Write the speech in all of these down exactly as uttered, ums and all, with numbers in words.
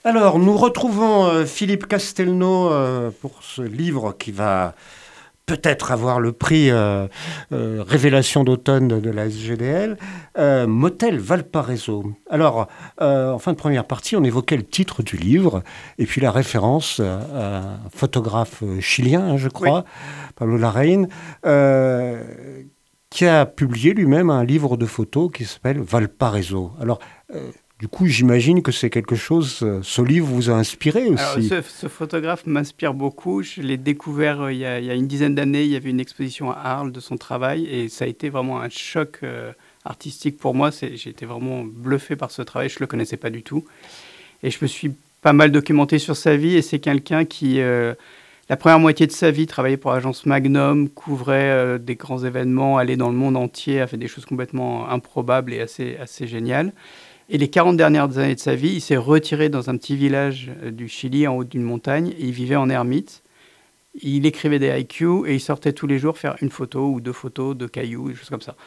Alors, nous retrouvons euh, Philippe Castelnau euh, pour ce livre qui va peut-être avoir le prix euh, euh, Révélation d'automne de, de la S G D L, euh, Motel Valparaiso. Alors, euh, en fin de première partie, on évoquait le titre du livre et puis la référence euh, à un photographe euh, chilien, hein, je Oui. crois, Pablo Larraín, euh, qui a publié lui-même un livre de photos qui s'appelle Valparaiso. Alors, euh, du coup, j'imagine que c'est quelque chose, euh, ce livre vous a inspiré Alors, aussi. ce, ce photographe m'inspire beaucoup. Je l'ai découvert euh, il y a, il y a une dizaine d'années. Il y avait une exposition à Arles de son travail et ça a été vraiment un choc euh, artistique pour moi. C'est, j'ai été vraiment bluffé par ce travail. Je ne le connaissais pas du tout. Et je me suis pas mal documenté sur sa vie. Et c'est quelqu'un qui, euh, la première moitié de sa vie, travaillait pour l'agence Magnum, couvrait euh, des grands événements, allait dans le monde entier, a fait des choses complètement improbables et assez, assez géniales. Et les quarante dernières années de sa vie, il s'est retiré dans un petit village euh, du Chili, en haut d'une montagne, et il vivait en ermite. Il écrivait des haïkus et il sortait tous les jours faire une photo ou deux photos de cailloux, des choses comme ça.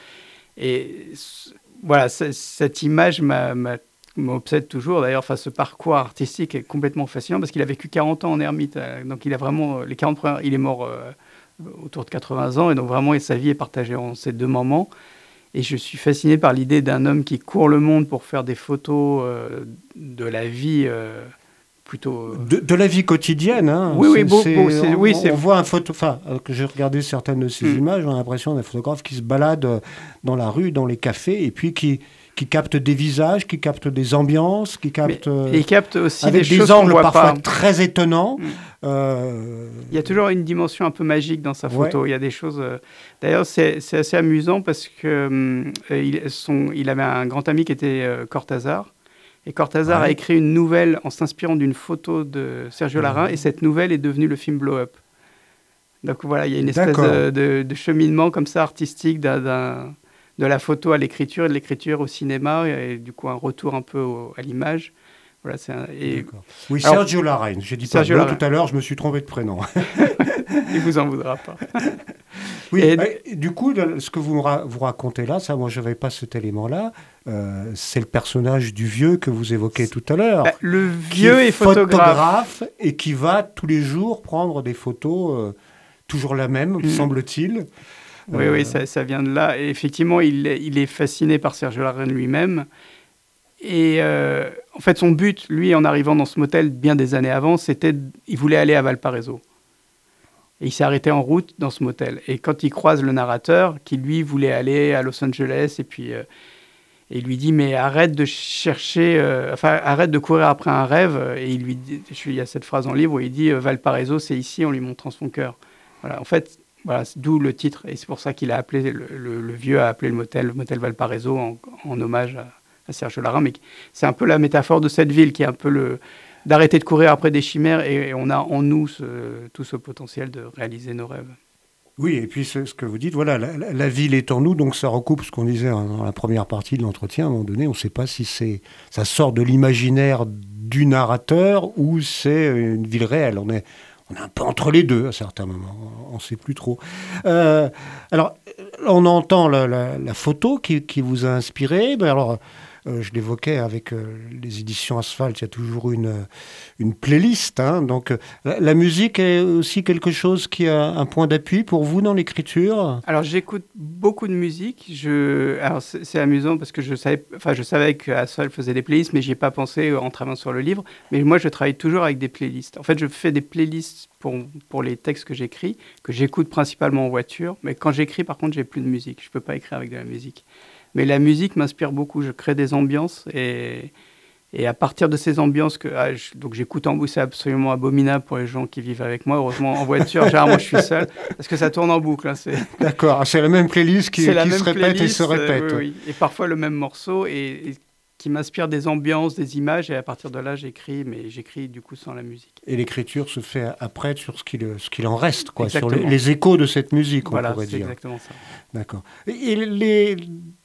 Et c- voilà, c- cette image m'a, m'a- m'obsède toujours. D'ailleurs, enfin, ce parcours artistique est complètement fascinant parce qu'il a vécu quarante ans en ermite. euh, Donc, il a vraiment, les quarante premières, il est mort euh, autour de quatre-vingts ans, et donc vraiment, sa vie est partagée en ces deux moments. Et je suis fasciné par l'idée d'un homme qui court le monde pour faire des photos euh, de la vie euh, plutôt. euh, De, de la vie quotidienne, hein. Oui, oui, C'est, beau, beau, c'est- c'est, on, oui, c'est. on voit un photo, enfin, euh, que j'ai regardé certaines de ces Hmm. images, on a l'impression d'un photographe qui se balade euh, dans la rue, dans les cafés, et puis qui, qui capte des visages, qui capte des ambiances, qui Mais capte euh, il capte aussi des avec des choses qu'on angles voit parfois pas. très étonnants. Hmm. Euh, Il y a toujours une dimension un peu magique dans sa ouais, photo. Il y a des choses. euh, D'ailleurs, c'est, c'est assez amusant parce que hum, euh, il, son- il avait un grand ami qui était euh, Cortázar. Et Cortázar a ouais, écrit une nouvelle en s'inspirant d'une photo de Sergio Larraín. Et cette nouvelle est devenue le film Blow Up. Donc voilà, il y a une espèce d'accord. de, de- de cheminement comme ça artistique d'un, d'un- de la photo à l'écriture et de l'écriture au cinéma et du coup un retour un peu au- à l'image. Voilà, c'est un- et D'accord. Oui, alors Sergio Larraín. J'ai dit Sergio Pablo tout Larraín, à l'heure, je me suis trompé de prénom. il vous en voudra pas. Oui, Et bah, du coup, le- ce que vous, me ra- vous racontez là, ça, moi, je n'avais pas cet élément-là. Euh, c'est le personnage du vieux que vous évoquez tout à l'heure, bah, le qui est vieux est photographe. photographe et qui va tous les jours prendre des photos, euh, toujours la même, Mm. semble-t-il. Oui, oui, Euh, ça, ça vient de là. Et effectivement, il, est- il est fasciné par Sergio Larraín lui-même. Et euh, en fait, son but, lui, en arrivant dans ce motel bien des années avant, c'était, il voulait aller à Valparaiso. Et il s'est arrêté en route dans ce motel. Et quand il croise le narrateur, qui lui voulait aller à Los Angeles, et puis euh, et il lui dit mais arrête de chercher, euh, enfin arrête de courir après un rêve. Et il lui dit, il y a cette phrase dans le livre où il dit euh, Valparaiso, c'est ici, en lui montrant son cœur. Voilà, en fait, voilà, c'est d'où le titre. Et c'est pour ça qu'il a appelé le, le- le vieux a appelé le motel, le motel Valparaiso en, en hommage à, à Serge Larain. Mais c'est un peu la métaphore de cette ville qui est un peu le d'arrêter de courir après des chimères et, et on a en nous ce, tout ce potentiel de réaliser nos rêves. oui, et puis c'est ce que vous dites, voilà, la, la- la ville est en nous, donc ça recoupe ce qu'on disait hein, dans la première partie de l'entretien. À un moment donné, on ne sait pas si c'est, ça sort de l'imaginaire du narrateur ou c'est une ville réelle. On est, on est un peu entre les deux à certains moments, on ne sait plus trop. Euh, alors, on entend la, la- la photo qui, qui vous a inspiré. Ben alors, euh, je l'évoquais avec euh, les éditions Asphalt, il y a toujours une, une playlist. Hein, donc, euh, la, la musique est aussi quelque chose qui a un point d'appui pour vous dans l'écriture. Alors j'écoute beaucoup de musique. Je... Alors c'est c'est amusant parce que je savais, enfin, je savais qu'Asphalt faisait des playlists, mais j'y ai pas pensé en travaillant sur le livre. Mais moi, je travaille toujours avec des playlists. En fait, je fais des playlists pour, pour les textes que j'écris, que j'écoute principalement en voiture. Mais quand j'écris, par contre, j'ai plus de musique. Je peux pas écrire avec de la musique. Mais la musique m'inspire beaucoup. Je crée des ambiances et, et à partir de ces ambiances que ah, je- donc j'écoute en boucle, c'est absolument abominable pour les gens qui vivent avec moi. Heureusement, en voiture, généralement, je suis seul parce que ça tourne en boucle. Hein, c'est D'accord, c'est la même playlist qui, c'est la qui se même répète et se playlist, euh, répète. oui, oui. Et parfois le même morceau et, et qui m'inspire des ambiances, des images. Et à partir de là, j'écris, mais j'écris du coup sans la musique. Et l'écriture se fait après sur ce qu'il, ce qu'il en reste, quoi, sur les, Exactement. les échos de cette musique, on Voilà, pourrait c'est dire. exactement ça. D'accord. Et les,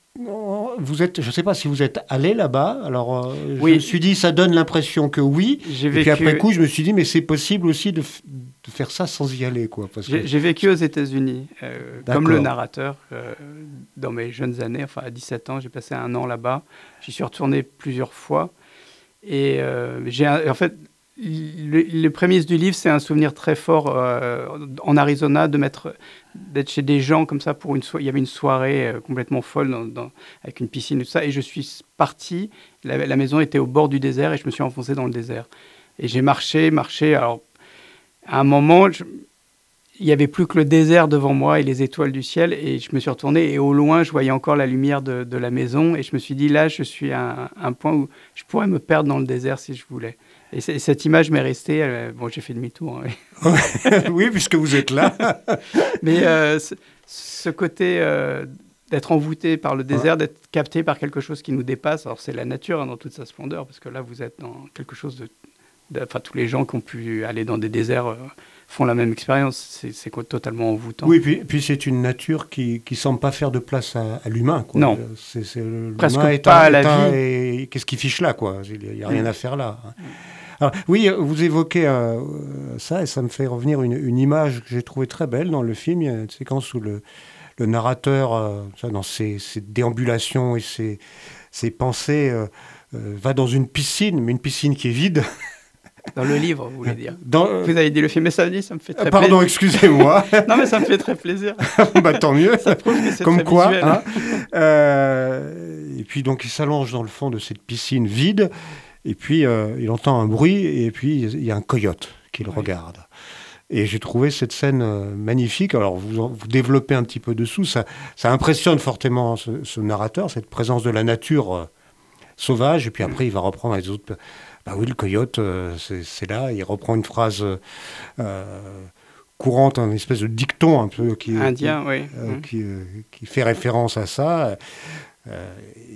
vous êtes, je ne sais pas si vous êtes allé là-bas. Alors, euh, je me Oui, suis dit, ça donne l'impression que oui. j'ai Et puis après vécu, coup, je me suis dit, mais c'est possible aussi de, f- de faire ça sans y aller, quoi. Parce que, j'ai, j'ai vécu aux États-Unis, euh, comme le d'accord. narrateur, euh, dans mes jeunes années. Enfin, à dix-sept ans, j'ai passé un an là-bas. J'y suis retourné plusieurs fois. Et euh, j'ai un- en fait, le, les prémices du livre, c'est un souvenir très fort euh, en Arizona de mettre, d'être chez des gens comme ça pour une soirée. Il y avait une soirée euh, complètement folle dans- dans- avec une piscine et tout ça. Et je suis parti. La, la maison était au bord du désert et je me suis enfoncé dans le désert. Et j'ai marché, marché. Alors, à un moment, je- il n'y avait plus que le désert devant moi et les étoiles du ciel. Et je me suis retourné et au loin, je voyais encore la lumière de, de la maison. Et je me suis dit, là, je suis à un, un point où je pourrais me perdre dans le désert si je voulais. Et c- cette image m'est restée. euh, bon, j'ai fait demi-tour, hein. Oui, puisque vous êtes là. Mais euh, ce, ce côté euh, d'être envoûté par le Ouais. désert, d'être capté par quelque chose qui nous dépasse. Alors, c'est la nature hein, dans toute sa splendeur, parce que là, vous êtes dans quelque chose de. de- Enfin, tous les gens qui ont pu aller dans des déserts euh, font la même expérience. C'est, c'est quoi, totalement envoûtant. Oui, puis, puis c'est une nature qui ne semble pas faire de place à, à l'humain. Quoi. Non. C'est, c'est, l'humain Presque est pas un- à la est un- vie. Et qu'est-ce qui fiche là quoi? Il n'y a rien Mm. à faire là. Alors, oui, vous évoquez euh, ça et ça me fait revenir une, une image que j'ai trouvée très belle dans le film. Il y a une séquence où le, le narrateur, euh, ça, dans ses, ses déambulations et ses, ses pensées, euh, euh, va dans une piscine, mais une piscine qui est vide. Dans le livre, vous voulez dire. Dans, euh, Vous avez dit le film, mais ça me dit, ça me fait très pardon, plaisir. excusez-moi. Non, mais ça me fait très plaisir. Bah, tant mieux. Ça prouve que c'est Comme très quoi. visuel. Hein. Euh, et puis donc il s'allonge dans le fond de cette piscine vide. Et puis euh, il entend un bruit. Et puis il y a un coyote qui le Oui. regarde. Et j'ai trouvé cette scène euh, magnifique. Alors vous, en- vous développez un petit peu dessous. Ça, ça impressionne fortement ce, ce narrateur, cette présence de la nature euh, sauvage. Et puis après il va reprendre les autres. Bah oui, le coyote, euh, c'est, c'est là. Il reprend une phrase euh, courante, un espèce de dicton un peu qui, Indien, qui, oui. euh, Mm. qui, euh, qui fait référence à ça. Euh,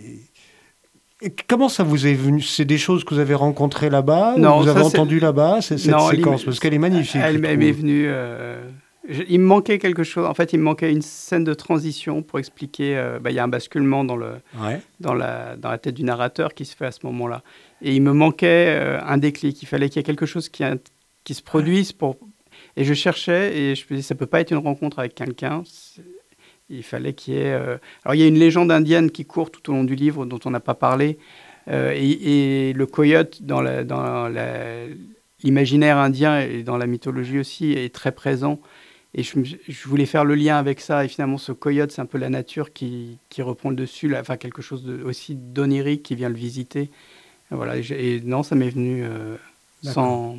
et, et comment ça vous est venu? C'est des choses que vous avez rencontrées là-bas? Non, ou vous ça, avez c'est- entendu là-bas, c'est, cette Non, séquence? l'im- Parce qu'elle est magnifique. Elle je m'est trouve. m'est venue. euh, je- il me manquait quelque chose. En fait, il me manquait une scène de transition pour expliquer. euh, bah, il y a un basculement dans, le, Ouais. dans, la, dans la tête du narrateur qui se fait à ce moment-là. Et il me manquait euh, un déclic. Il fallait qu'il y ait quelque chose qui, a- qui se produise pour. Et je cherchais et je me disais, ça peut pas être une rencontre avec quelqu'un. C'est- Il fallait qu'il y ait. euh, Alors, il y a une légende indienne qui court tout au long du livre dont on n'a pas parlé. Euh, et, et le coyote, dans, la, dans la- l'imaginaire indien et dans la mythologie aussi, est très présent. Et je, me- je voulais faire le lien avec ça. Et finalement, ce coyote, c'est un peu la nature qui, qui reprend le dessus, là, enfin quelque chose de, aussi d'onirique qui vient le visiter. Et voilà. Et, j'ai- et non, ça m'est venu euh, sans.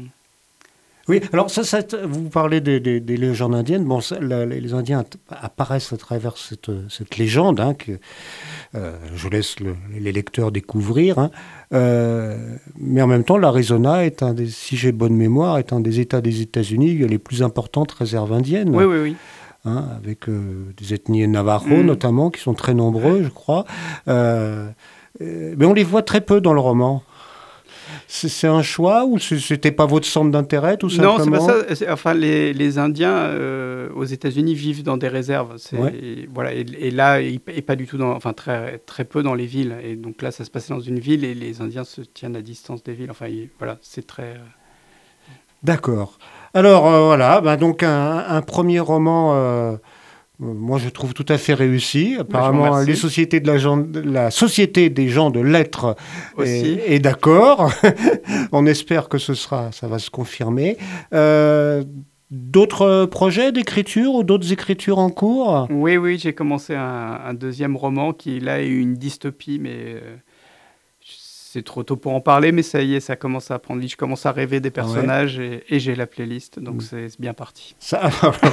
Oui, alors ça, ça, vous parlez des, des- des légendes indiennes. Bon, ça, la- les Indiens at- apparaissent à travers cette, cette légende, hein, que euh, je laisse le- les lecteurs découvrir. Hein. Euh, mais en même temps, l'Arizona est un des, si j'ai bonne mémoire, est un des États des États-Unis où il y a les plus importantes réserves indiennes, Oui, oui, oui. hein, avec euh, des ethnies Navajo Mm. notamment, qui sont très nombreux, je crois. Euh, euh, mais on les voit très peu dans le roman. C'est c'est un choix ou c'est- c'était pas votre centre d'intérêt tout Non, simplement? c'est pas ça. C'est- Enfin, les, les Indiens euh, aux États-Unis vivent dans des réserves. C'est, Ouais. voilà, et, et là, et, et pas du tout dans, enfin très, très peu dans les villes. Et donc là, ça se passait dans une ville et les Indiens se tiennent à distance des villes. Enfin, il- voilà, c'est très. euh, D'accord. Alors euh, voilà, ben, donc un, un premier roman, euh, euh, moi je trouve tout à fait réussi. Apparemment, remercie. les sociétés de la, gens- la société des gens de lettres Aussi. est, est d'accord. On espère que ce sera, ça va se confirmer. Euh, d'autres projets d'écriture ou d'autres écritures en cours? Oui, oui, j'ai commencé un, un deuxième roman qui là est une dystopie, mais euh, c'est trop tôt pour en parler. Mais ça y est, ça commence à prendre vie. Je commence à rêver des personnages et, et j'ai la playlist, donc Mm. c'est c'est bien parti. Ça-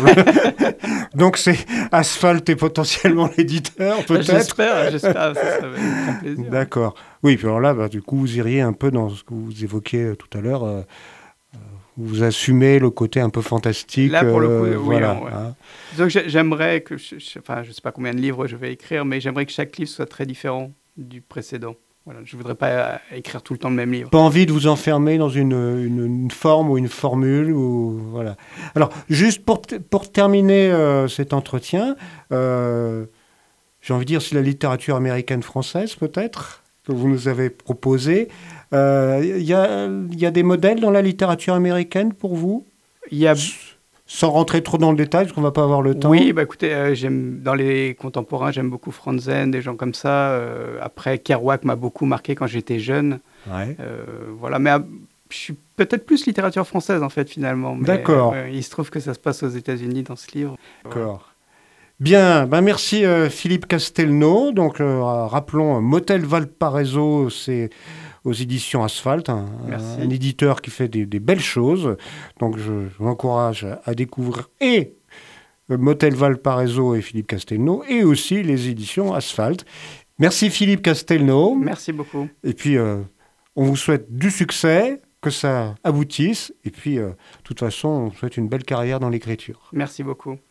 Donc c'est Asphalt et potentiellement l'éditeur peut-être? J'espère, j'espère, ça, ça va me prendre plaisir. D'accord. Oui, puis alors là, bah, du coup, vous iriez un peu dans ce que vous évoquiez euh, tout à l'heure. euh, euh, vous assumez le côté un peu fantastique. Là, pour le coup, euh, oui, voilà. ouais. hein. Donc j'ai- j'aimerais que, je, je- enfin, je sais pas combien de livres je vais écrire, mais j'aimerais que chaque livre soit très différent du précédent. Voilà, je voudrais pas euh, écrire tout le temps le même livre. Pas envie de vous enfermer dans une, une- une forme ou une formule. Ou, voilà. Alors, juste pour, t- pour terminer euh, cet entretien, euh, j'ai envie de dire, c'est la littérature américaine-française, peut-être, que vous nous avez proposé. Il y, a, y a des modèles dans la littérature américaine pour vous? Il y a, Sans rentrer trop dans le détail, parce qu'on va pas avoir le temps. oui, bah écoutez, euh, j'aime dans les contemporains, j'aime beaucoup Franzen, des gens comme ça. Euh, après, Kerouac m'a beaucoup marqué quand j'étais jeune. Ouais. Euh, voilà, mais à- je suis peut-être plus littérature française en fait finalement. Mais, D'accord. euh, il se trouve que ça se passe aux États-Unis dans ce livre. D'accord. Bien, ben merci euh, Philippe Castelnau. Donc euh, rappelons euh, Motel Valparaiso, c'est aux éditions Asphalt, un, Merci. un éditeur qui fait des, des belles choses. Donc je, je vous encourage à, à découvrir et euh, Motel Valparaiso et Philippe Castelnau et aussi les éditions Asphalt. Merci Philippe Castelnau. Merci beaucoup. Et puis euh, on vous souhaite du succès, que ça aboutisse. Et puis euh, de toute façon, on vous souhaite une belle carrière dans l'écriture. Merci beaucoup.